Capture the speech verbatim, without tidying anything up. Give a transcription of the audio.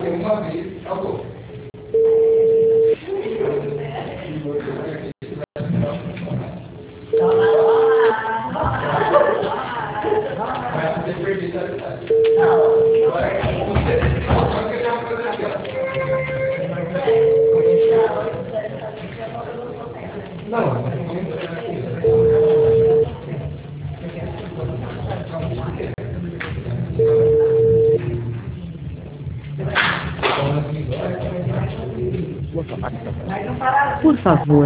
Uma vez, acabou. Vai poder perder essa cidade. Só que eu já vou fazer aqui, ó. Não, mas não vamos fazer aqui. Por favor,